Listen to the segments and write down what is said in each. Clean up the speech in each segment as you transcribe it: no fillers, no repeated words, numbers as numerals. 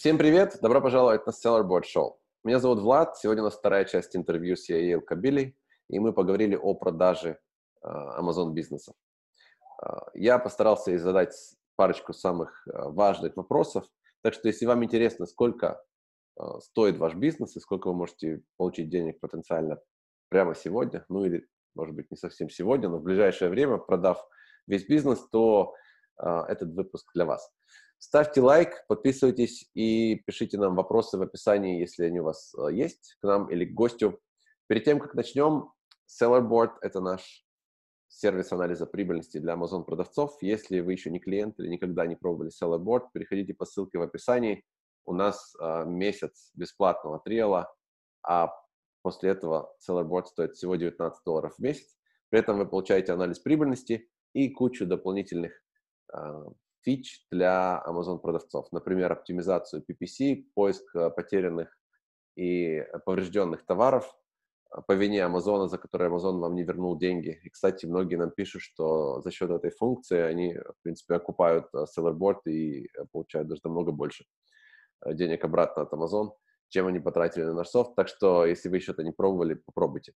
Всем привет! Добро пожаловать на Seller Board Show. Меня зовут Влад. Сегодня у нас вторая часть интервью с Яил Кабили, и мы поговорили о продаже Amazon бизнеса. Я постарался ей задать парочку самых важных вопросов. Так что, если вам интересно, сколько стоит ваш бизнес и сколько вы можете получить денег потенциально прямо сегодня, ну или, может быть, не совсем сегодня, но в ближайшее время, продав весь бизнес, то этот выпуск для вас. Ставьте лайк, подписывайтесь и пишите нам вопросы в описании, если они у вас есть, к нам или к гостю. Перед тем, как начнем, Sellerboard – это наш сервис анализа прибыльности для Amazon продавцов. Если вы еще не клиент или никогда не пробовали Sellerboard, переходите по ссылке в описании. У нас месяц бесплатного триала, а после этого Sellerboard стоит всего $19 в месяц. При этом вы получаете анализ прибыльности и кучу дополнительных фич для Amazon продавцов. Например, оптимизацию PPC, поиск потерянных и поврежденных товаров по вине Amazon, за которые Amazon вам не вернул деньги. И, кстати, многие нам пишут, что за счет этой функции они, в принципе, окупают Sellerboard и получают даже намного больше денег обратно от Amazon, чем они потратили на наш софт. Так что, если вы еще это не пробовали, попробуйте.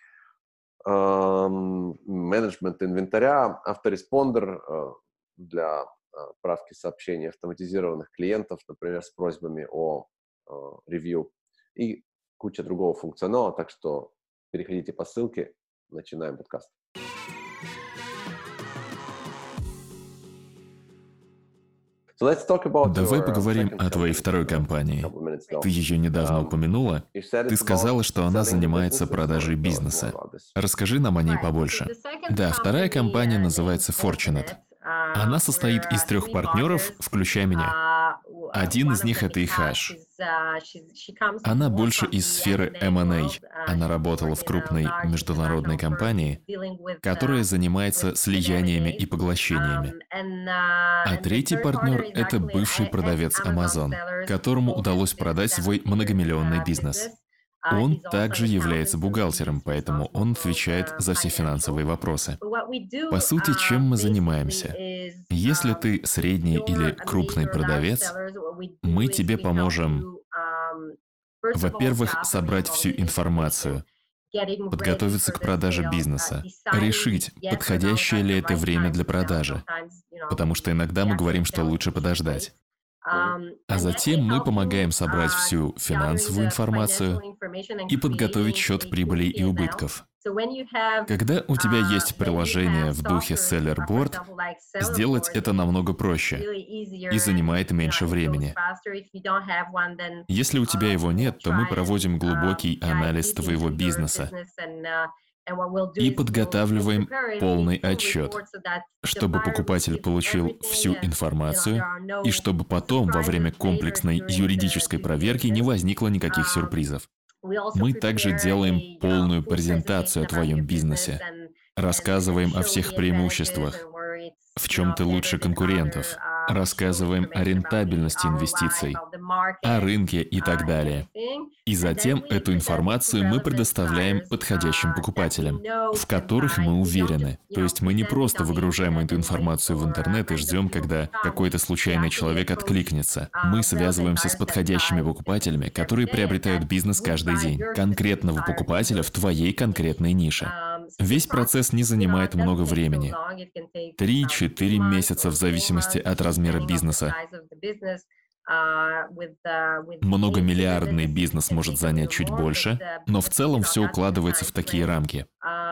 Менеджмент инвентаря, автореспондер для правки сообщений автоматизированных клиентов, например, с просьбами о ревью и куча другого функционала. Так что переходите по ссылке, начинаем подкаст. Давай поговорим о твоей второй компании. Ты ее недавно упомянула. Ты сказала, что она занимается продажей бизнеса. Расскажи нам о ней побольше. Да, вторая компания называется Fortunate. Она состоит из 3 партнеров, включая меня. Один из них – это Ихаш. Она больше из сферы M&A. Она работала в крупной международной компании, которая занимается слияниями и поглощениями. А третий партнер – это бывший продавец Amazon, которому удалось продать свой многомиллионный бизнес. Он также является бухгалтером, поэтому он отвечает за все финансовые вопросы. По сути, чем мы занимаемся? Если ты средний или крупный продавец, мы тебе поможем, во-первых, собрать всю информацию, подготовиться к продаже бизнеса, решить, подходящее ли это время для продажи, потому что иногда мы говорим, что лучше подождать. А затем мы помогаем собрать всю финансовую информацию и подготовить счет прибылей и убытков. Когда у тебя есть приложение в духе Sellerboard, сделать это намного проще и занимает меньше времени. Если у тебя его нет, то мы проводим глубокий анализ твоего бизнеса и подготавливаем полный отчет, чтобы покупатель получил всю информацию и чтобы потом во время комплексной юридической проверки не возникло никаких сюрпризов. Мы также делаем полную презентацию о твоем бизнесе, рассказываем о всех преимуществах, в чем ты лучше конкурентов, рассказываем о рентабельности инвестиций, о рынке и так далее. И затем эту информацию мы предоставляем подходящим покупателям, в которых мы уверены. То есть мы не просто выгружаем эту информацию в интернет и ждем, когда какой-то случайный человек откликнется. Мы связываемся с подходящими покупателями, которые приобретают бизнес каждый день, конкретного покупателя в твоей конкретной нише. Весь процесс не занимает много времени. 3-4 месяца в зависимости от размера бизнеса. Многомиллиардный бизнес может занять чуть больше, но в целом все укладывается в такие рамки.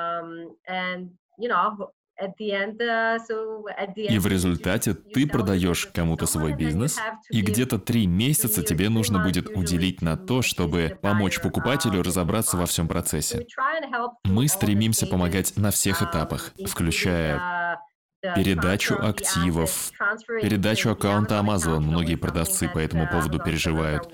И в результате ты продаешь кому-то свой бизнес, и где-то 3 месяца тебе нужно будет уделить на то, чтобы помочь покупателю разобраться во всем процессе. Мы стремимся помогать на всех этапах, включая передачу активов, передачу аккаунта Amazon. Многие продавцы по этому поводу переживают.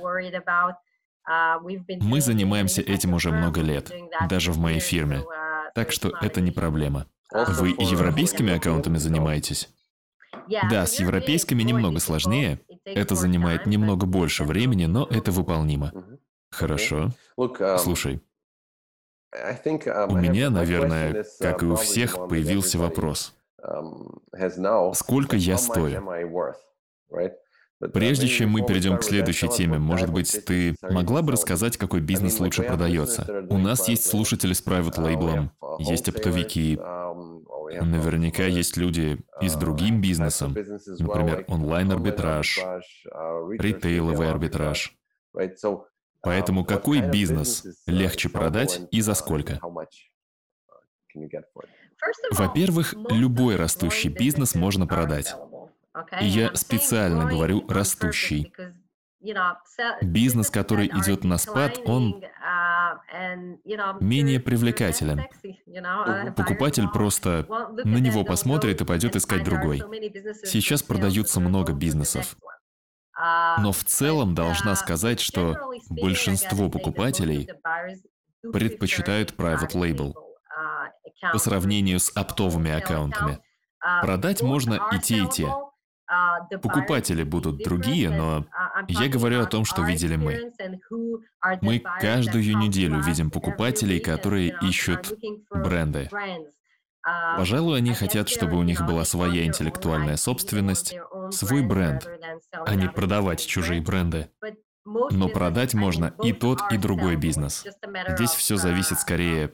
Мы занимаемся этим уже много лет, даже в моей фирме. Так что это не проблема. Вы европейскими аккаунтами занимаетесь? Да, с европейскими немного сложнее. Это занимает немного больше времени, но это выполнимо. Хорошо. Слушай, у меня, наверное, как и у всех, появился вопрос. Сколько я стою? Прежде чем мы перейдем к следующей теме, может быть, ты могла бы рассказать, какой бизнес лучше продается? У нас есть слушатели с private лейблом, есть оптовики, наверняка есть люди и с другим бизнесом, например, онлайн-арбитраж, ритейловый арбитраж. Поэтому какой бизнес легче продать и за сколько? Во-первых, любой растущий бизнес можно продать. И я специально говорю «растущий». Бизнес, который идет на спад, он менее привлекателен. Покупатель просто на него посмотрит и пойдет искать другой. Сейчас продаются много бизнесов. Но в целом должна сказать, что большинство покупателей предпочитают private label по сравнению с оптовыми аккаунтами. Продать можно и те, и те. Покупатели будут другие, но я говорю о том, что видели мы. Мы каждую неделю видим покупателей, которые ищут бренды. Пожалуй, они хотят, чтобы у них была своя интеллектуальная собственность, свой бренд, а не продавать чужие бренды. Но продать можно и тот, и другой бизнес. Здесь все зависит скорее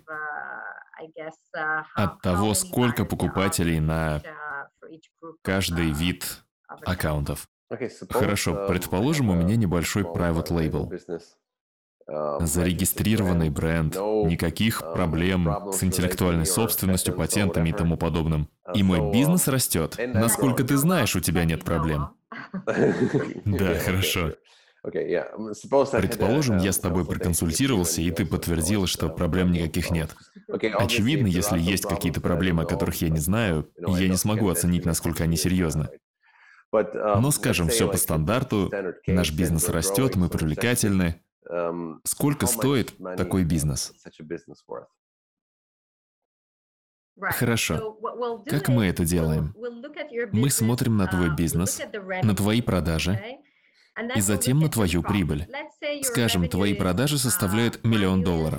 от того, сколько покупателей на каждый вид аккаунтов. Хорошо, предположим, у меня небольшой private label. Зарегистрированный бренд, никаких проблем с интеллектуальной собственностью, патентами и тому подобным. И мой бизнес растет. Насколько ты знаешь, у тебя нет проблем. Да, хорошо. Предположим, я с тобой проконсультировался, и ты подтвердил, что проблем никаких нет. Очевидно, если есть какие-то проблемы, о которых я не знаю, я не смогу оценить, насколько они серьезны. Но, скажем, все по стандарту, наш бизнес растет, мы привлекательны. Сколько стоит такой бизнес? Хорошо. Как мы это делаем? Мы смотрим на твой бизнес, на твои продажи, и затем на твою прибыль. Скажем, твои продажи составляют $1 миллион.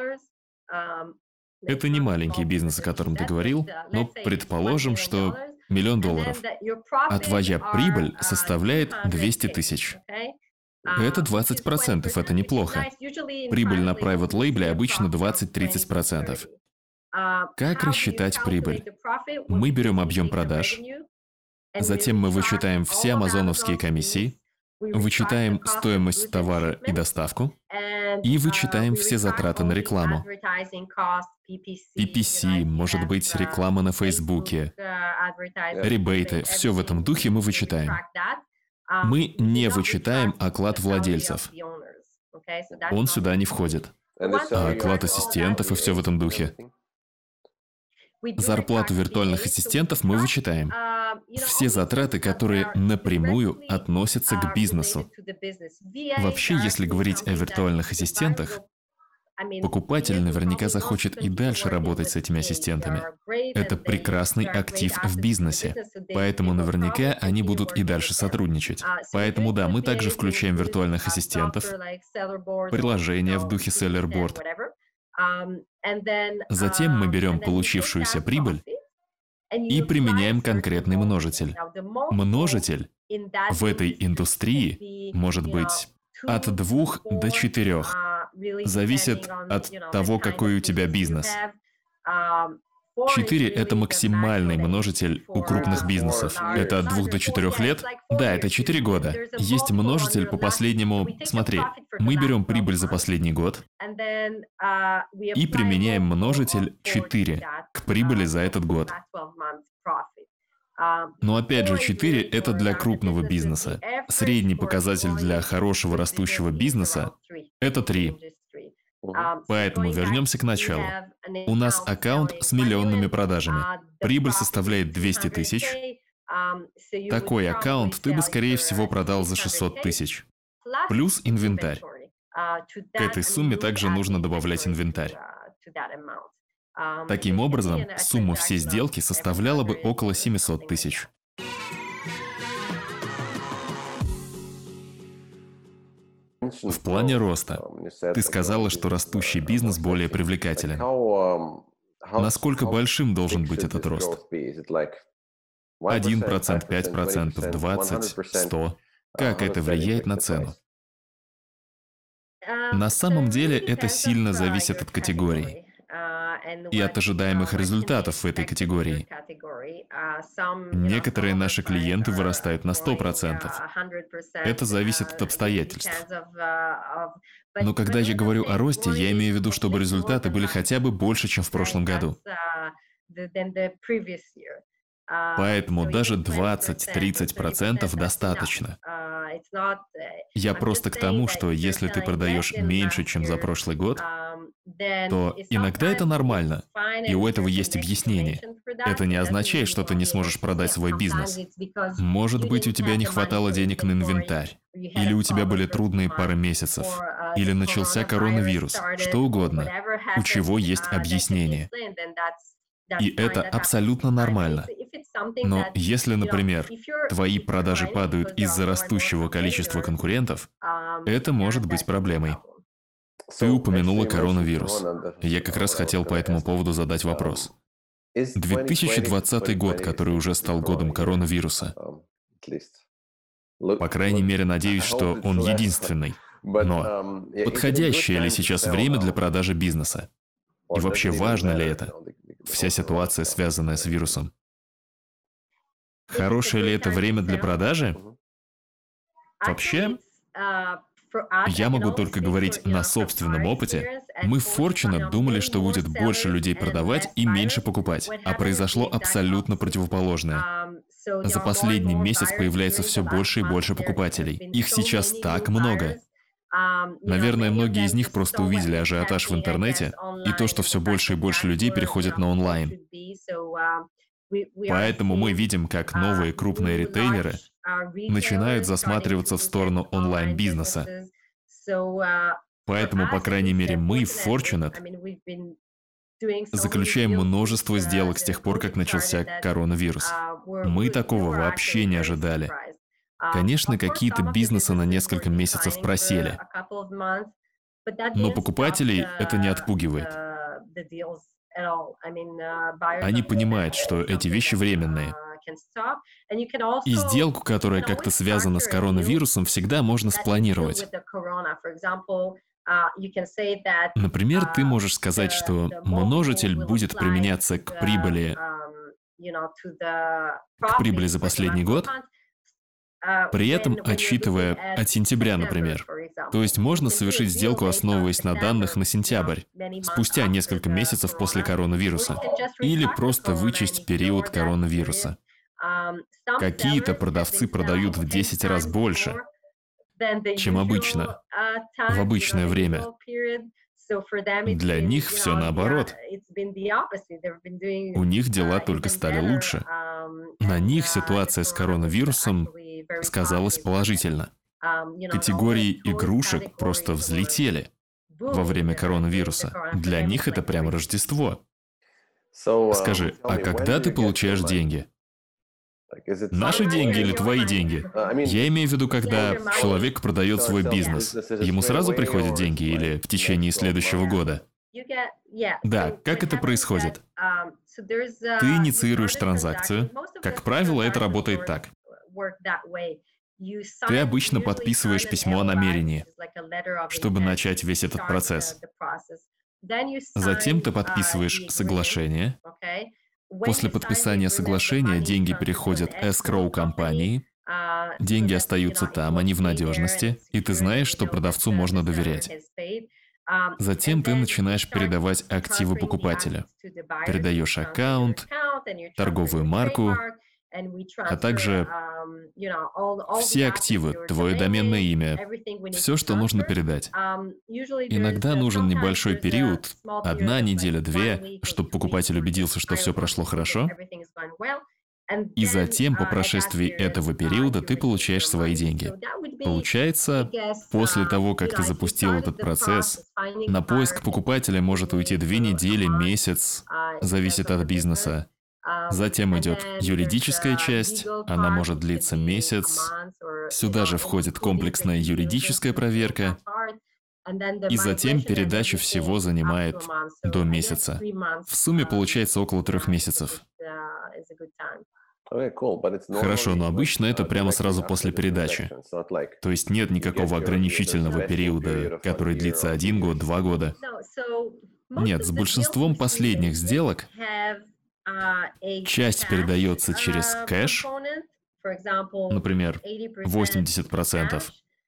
Это не маленький бизнес, о котором ты говорил, но предположим, что $1 миллион. А твоя прибыль составляет 200 тысяч. Это 20%, это неплохо. Прибыль на private label обычно 20-30%. Как рассчитать прибыль? Мы берем объем продаж, затем мы вычитаем все амазоновские комиссии, вычитаем стоимость товара и доставку, и вычитаем все затраты на рекламу. PPC, может быть, реклама на Фейсбуке, ребейты, все в этом духе мы вычитаем. Мы не вычитаем оклад владельцев. Он сюда не входит. А оклад ассистентов и все в этом духе. Зарплату виртуальных ассистентов мы вычитаем. Все затраты, которые напрямую относятся к бизнесу. Вообще, если говорить о виртуальных ассистентах, покупатель наверняка захочет и дальше работать с этими ассистентами. Это прекрасный актив в бизнесе, поэтому наверняка они будут и дальше сотрудничать. Поэтому да, мы также включаем виртуальных ассистентов, приложения в духе Sellerboard. Затем мы берем получившуюся прибыль и применяем конкретный множитель. Множитель в этой индустрии может быть от 2 до 4. Зависит от того, какой у тебя бизнес. 4 – это максимальный множитель у крупных бизнесов. Это от 2 до 4 лет? Да, это 4 года. Есть множитель по последнему... Смотри, мы берем прибыль за последний год и применяем множитель 4 к прибыли за этот год. Но опять же, 4 – это для крупного бизнеса. Средний показатель для хорошего растущего бизнеса – это 3. Поэтому вернемся к началу. У нас аккаунт с миллионными продажами. Прибыль составляет 200 тысяч. Такой аккаунт ты бы, скорее всего, продал за 600 тысяч. Плюс инвентарь. К этой сумме также нужно добавлять инвентарь. Таким образом, сумма всей сделки составляла бы около 700 тысяч. В плане роста. Ты сказала, что растущий бизнес более привлекателен. Насколько большим должен быть этот рост? 1%, 5%, 20%, 100%? Как это влияет на цену? На самом деле это сильно зависит от категории и от ожидаемых результатов в этой категории. Некоторые наши клиенты вырастают на 100%. Это зависит от обстоятельств. Но когда я говорю о росте, я имею в виду, чтобы результаты были хотя бы больше, чем в прошлом году. Поэтому даже 20-30% достаточно. Я просто к тому, что если ты продаешь меньше, чем за прошлый год, то иногда это нормально, и у этого есть объяснение. Это не означает, что ты не сможешь продать свой бизнес. Может быть, у тебя не хватало денег на инвентарь, или у тебя были трудные пары месяцев, или начался коронавирус, что угодно, у чего есть объяснение. И это абсолютно нормально. Но если, например, твои продажи падают из-за растущего количества конкурентов, это может быть проблемой. Ты упомянула коронавирус. Я как раз хотел по этому поводу задать вопрос. 2020 год, который уже стал годом коронавируса. По крайней мере, надеюсь, что он единственный. Но подходящее ли сейчас время для продажи бизнеса? И вообще важно ли это? Вся ситуация, связанная с вирусом. Хорошее ли это время для продажи? Вообще, я могу только говорить на собственном опыте. Мы в Fortunate думали, что будет больше людей продавать и меньше покупать, а произошло абсолютно противоположное. За последний месяц появляется все больше и больше покупателей. Их сейчас так много. Наверное, многие из них просто увидели ажиотаж в интернете и то, что все больше и больше людей переходят на онлайн. Поэтому мы видим, как новые крупные ритейлеры начинают засматриваться в сторону онлайн-бизнеса. Поэтому, по крайней мере, мы в Fortunate заключаем множество сделок с тех пор, как начался коронавирус. Мы такого вообще не ожидали. Конечно, какие-то бизнесы на несколько месяцев просели, но покупателей это не отпугивает. Они понимают, что эти вещи временные. И сделку, которая как-то связана с коронавирусом, всегда можно спланировать. Например, ты можешь сказать, что множитель будет применяться к прибыли за последний год, при этом отсчитывая от сентября, например. То есть можно совершить сделку, основываясь на данных на сентябрь, спустя несколько месяцев после коронавируса. Или просто вычесть период коронавируса. Какие-то продавцы продают в 10 раз больше, чем обычно, в обычное время. Для них все наоборот. У них дела только стали лучше. На них ситуация с коронавирусом сказалась положительно. Категории игрушек просто взлетели во время коронавируса. Для них это прямо Рождество. Скажи, а когда ты получаешь деньги? Наши деньги или твои деньги? Я имею в виду, когда человек продает свой бизнес. Ему сразу приходят деньги или в течение следующего года? Да, как это происходит? Ты инициируешь транзакцию. Как правило, это работает так. Ты обычно подписываешь письмо о намерении, чтобы начать весь этот процесс. Затем ты подписываешь соглашение. После подписания соглашения деньги переходят эскроу-компании, деньги остаются там, они в надежности, и ты знаешь, что продавцу можно доверять. Затем ты начинаешь передавать активы покупателя. Передаешь аккаунт, торговую марку, а также все активы, твое доменное имя, все, что нужно передать. Иногда нужен небольшой период, 1 неделя, 2, чтобы покупатель убедился, что все прошло хорошо. И затем, по прошествии этого периода, ты получаешь свои деньги. Получается, после того, как ты запустил этот процесс, на поиск покупателя может уйти 2 недели, месяц, зависит от бизнеса. Затем идет юридическая часть, она может длиться месяц. Сюда же входит комплексная юридическая проверка. И затем передача всего занимает до месяца. В сумме получается около 3 месяцев. Хорошо, но обычно это прямо сразу после передачи. То есть нет никакого ограничительного периода, который длится 1 год, 2 года. Нет, с большинством последних сделок часть передается через кэш, например, 80%,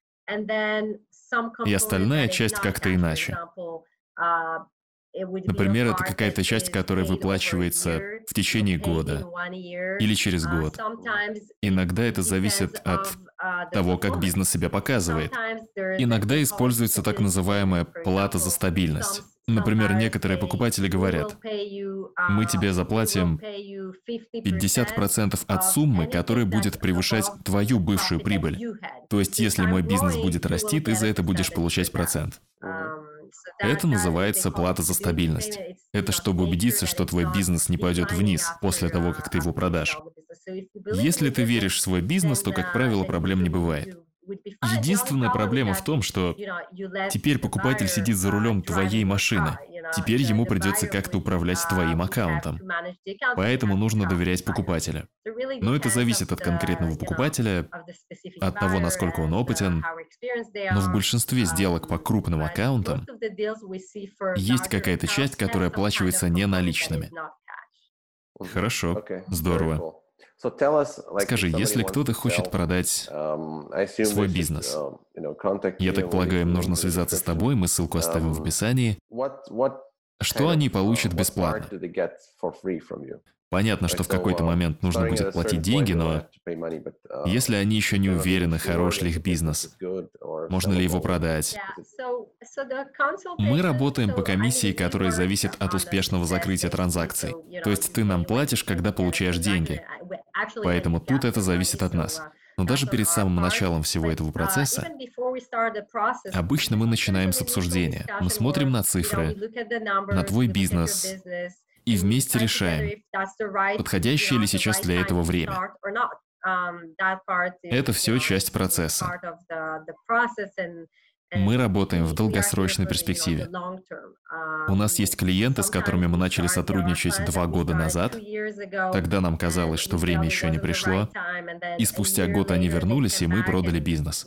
и остальная часть как-то иначе. Например, это какая-то часть, которая выплачивается в течение года или через год. Иногда это зависит от того, как бизнес себя показывает. Иногда используется так называемая плата за стабильность. Например, некоторые покупатели говорят: мы тебе заплатим 50% от суммы, которая будет превышать твою бывшую прибыль. То есть, если мой бизнес будет расти, ты за это будешь получать процент. Это называется плата за стабильность. Это чтобы убедиться, что твой бизнес не пойдет вниз после того, как ты его продашь. Если ты веришь в свой бизнес, то, как правило, проблем не бывает. Единственная проблема в том, что теперь покупатель сидит за рулем твоей машины. Теперь ему придется как-то управлять твоим аккаунтом. Поэтому нужно доверять покупателю. Но это зависит от конкретного покупателя, от того, насколько он опытен. Но в большинстве сделок по крупным аккаунтам есть какая-то часть, которая оплачивается не наличными. Хорошо, здорово. Скажи, если кто-то хочет продать свой бизнес, я так полагаю, им нужно связаться с тобой, мы ссылку оставим в описании. Что они получат бесплатно? Понятно, что в какой-то момент нужно будет платить деньги, но если они еще не уверены, хорош ли их бизнес, можно ли его продать. Мы работаем по комиссии, которая зависит от успешного закрытия транзакций. То есть ты нам платишь, когда получаешь деньги. Поэтому тут это зависит от нас. Но даже перед самым началом всего этого процесса, обычно мы начинаем с обсуждения. Мы смотрим на цифры, на твой бизнес, и вместе решаем, подходящее ли сейчас для этого время. Это все часть процесса. Мы работаем в долгосрочной перспективе. У нас есть клиенты, с которыми мы начали сотрудничать 2 года назад. Тогда нам казалось, что время еще не пришло. И спустя год они вернулись, и мы продали бизнес.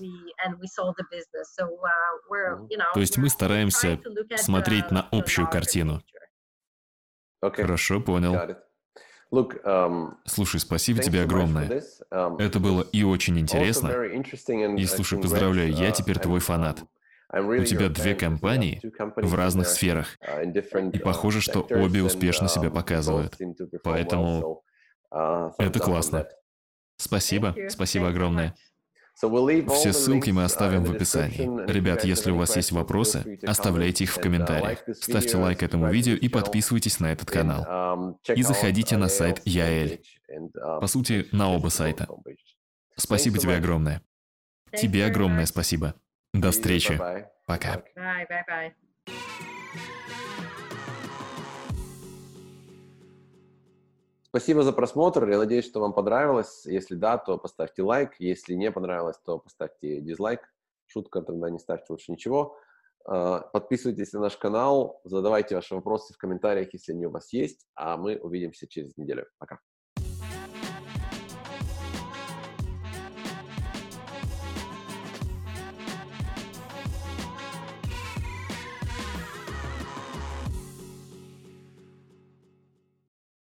То есть мы стараемся смотреть на общую картину. Хорошо, понял. Слушай, спасибо тебе огромное. Это было и очень интересно. И слушай, поздравляю, я теперь твой фанат. У тебя 2 компании в разных сферах. И похоже, что обе успешно себя показывают. Поэтому это классно. Спасибо, спасибо огромное. Все ссылки мы оставим в описании. Ребят, если у вас есть вопросы, оставляйте их в комментариях. Ставьте лайк этому видео и подписывайтесь на этот канал. И заходите на сайт Яэль. По сути, на оба сайта. Спасибо тебе огромное. Тебе огромное спасибо. До встречи. Пока. Спасибо за просмотр. Я надеюсь, что вам понравилось. Если да, то поставьте лайк. Если не понравилось, то поставьте дизлайк. Шутка, тогда не ставьте лучше ничего. Подписывайтесь на наш канал. Задавайте ваши вопросы в комментариях, если они у вас есть. А мы увидимся через неделю. Пока.